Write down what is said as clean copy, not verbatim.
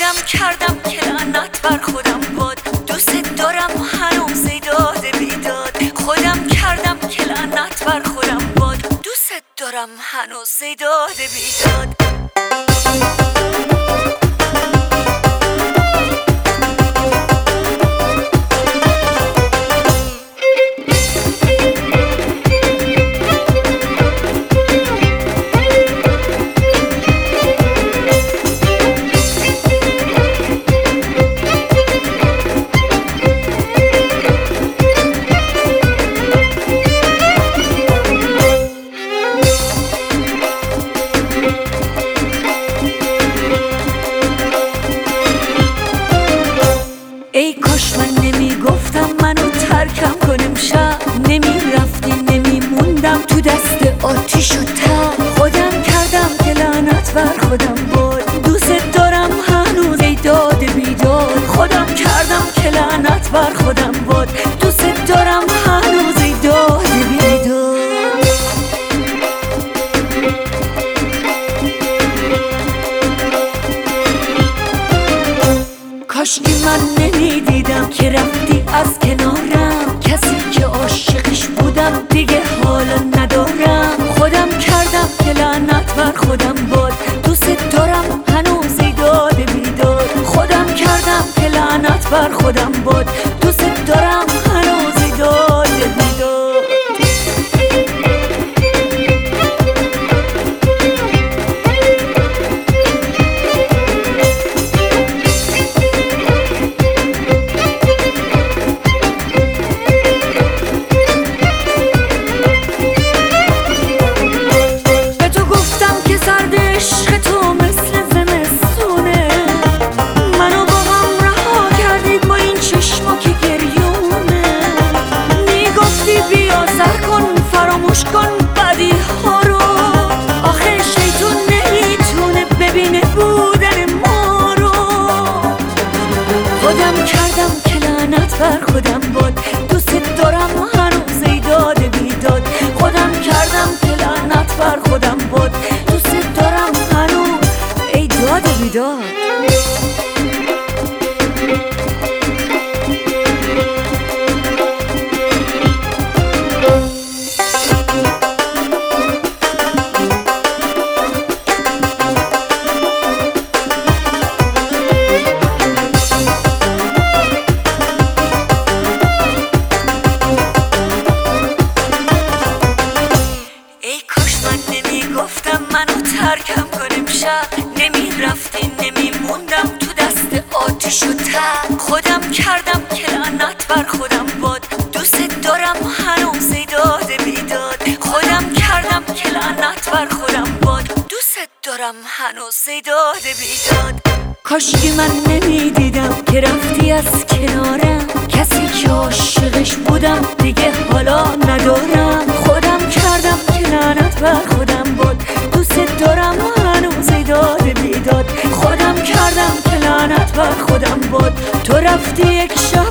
خودم کردم که لعنت بر خودم باد. دوست دارم هنوز داد بیداد. خودم کردم که لعنت بر خودم باد. دوست دارم هنوز داد بیداد. ای کاش من نمیگفتم منو ترکم کن امشب. نمیرفتی نمیموندم تو دست آتیش و تب. خودم کردم که لعنت بر خودم باد. دوست دارم هنوز ای داد بیداد. خودم کردم که لعنت بر خودم باد. دوست دارم هنوز ای داد بیداد. کاشکی من نمیدیدم که رفتی از کنارم. کسی که عاشقش بودم دیگه حالا ندارم. خودم کردم که لعنت بر خودم باد. دوست دارم هنوز ای داد بیداد. خودم کردم که لعنت بر خودم باد. دوست دارم هنوز ای داد بیداد. فراموش کن بدی ها رو. آخه شیطون نمیتونه ببینه بودن ما رو. خودم کردم که لعنت بر خودم باد. دوست دارم هنوز ای داد بیداد. خودم کردم که لعنت بر خودم باد. دوست دارم هنوز ای داد بیداد. گفتم منو ترکم کن امشب. نمیرفتی نمیموندم تو دست آتیش و تب. خودم کردم که لعنت بر خودم باد. دوست دارم هنوز ای داد بیداد. خودم کردم که لعنت بر خودم باد. دوست دارم هنوز ای داد بیداد. کاشکی من نمیدیدم که رفتی از کنارم. کسی که عاشقش بودم دیگه حالا ندارم. خودم کردم که لعنت بر خودم باد. دوست دارم هنوز ای داد بیداد. خودم کردم که لعنت بر خودم باد. تو رفتی یک شب